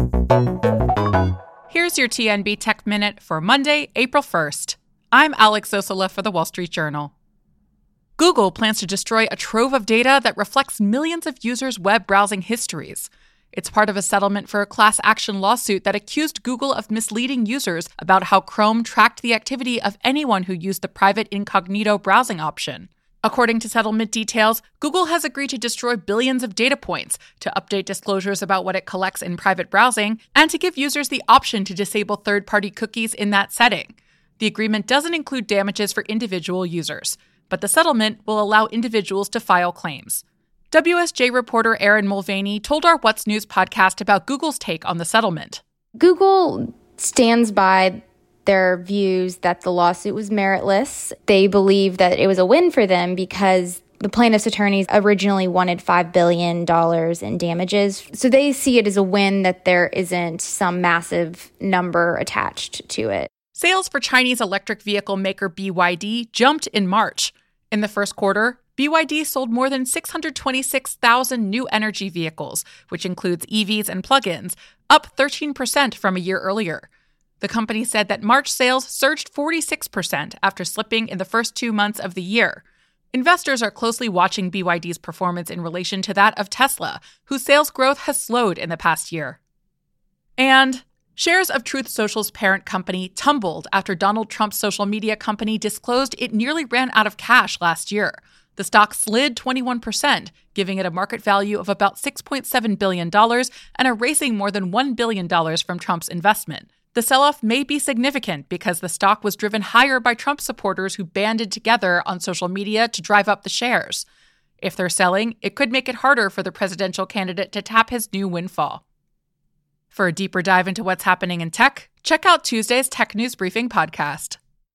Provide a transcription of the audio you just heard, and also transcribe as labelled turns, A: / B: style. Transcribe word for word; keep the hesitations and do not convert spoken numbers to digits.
A: Here's your T N B Tech Minute for Monday, April first. I'm Alex Sosola for The Wall Street Journal. Google plans to destroy a trove of data that reflects millions of users' web browsing histories. It's part of a settlement for a class action lawsuit that accused Google of misleading users about how Chrome tracked the activity of anyone who used the private incognito browsing option. According to settlement details, Google has agreed to destroy billions of data points, to update disclosures about what it collects in private browsing, and to give users the option to disable third-party cookies in that setting. The agreement doesn't include damages for individual users, but the settlement will allow individuals to file claims. W S J reporter Erin Mulvaney told our What's News podcast about Google's take on the settlement.
B: Google stands by their views that the lawsuit was meritless. They believe that it was a win for them because the plaintiff's attorneys originally wanted five billion dollars in damages. So they see it as a win that there isn't some massive number attached to it.
A: Sales for Chinese electric vehicle maker B Y D jumped in March. In the first quarter, B Y D sold more than six hundred twenty-six thousand new energy vehicles, which includes E Vs and plug-ins, up thirteen percent from a year earlier. The company said that March sales surged forty-six percent after slipping in the first two months of the year. Investors are closely watching B Y D's performance in relation to that of Tesla, whose sales growth has slowed in the past year. And shares of Truth Social's parent company tumbled after Donald Trump's social media company disclosed it nearly ran out of cash last year. The stock slid twenty-one percent, giving it a market value of about six point seven billion dollars and erasing more than one billion dollars from Trump's investment. The sell-off may be significant because the stock was driven higher by Trump supporters who banded together on social media to drive up the shares. If they're selling, it could make it harder for the presidential candidate to tap his new windfall. For a deeper dive into what's happening in tech, check out Tuesday's Tech News Briefing podcast.